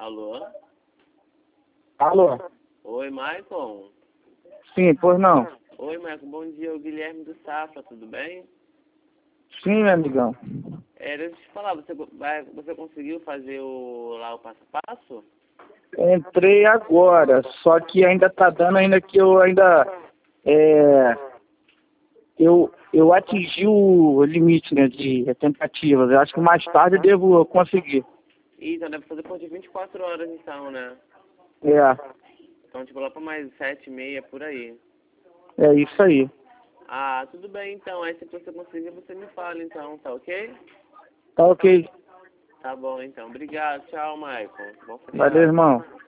Alô? Alô? Oi, Maicon. Sim, pois não. Oi, Maicon. Bom dia. O Guilherme do Safra, tudo bem? Sim, meu amigão. Deixa eu te falar, você conseguiu fazer lá o passo a passo? Entrei agora, só que ainda tá dando ainda que eu ainda... Eu atingi o limite, né, de tentativas. Eu acho que mais tarde eu devo conseguir. Então, deve ser depois de 24 horas, então, né? É, Então, tipo, lá pra mais 7h30, por aí. é isso aí. Ah, tudo bem, então. Aí, se você conseguir, você me fala, então, tá ok? Tá ok. Tá bom, então. Obrigado. Tchau, Maicon. Bom Valeu, feriado. irmão.